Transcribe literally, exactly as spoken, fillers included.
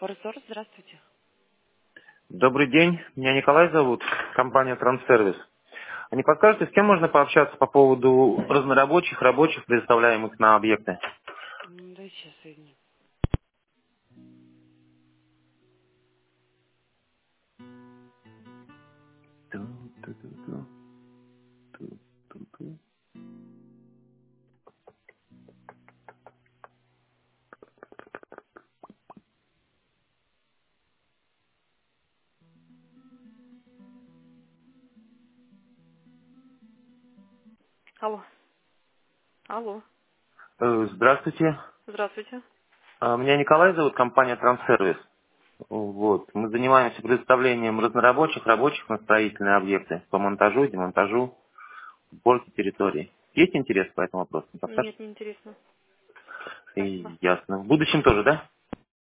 Форзор, здравствуйте. Добрый день, меня Николай зовут, компания Транссервис. А не подскажете, с кем можно пообщаться по поводу разнорабочих, рабочих, предоставляемых на объекты? М, Да, сейчас соединю. Алло. Алло. Э, Здравствуйте, Здравствуйте. А, меня Николай зовут, компания Транссервис. Вот. Мы занимаемся предоставлением разнорабочих, рабочих на строительные объекты по монтажу, демонтажу, уборке территории. Есть интерес по этому вопросу? Не подскажете? Нет, не интересно. Спасибо. И ясно. В будущем тоже, да?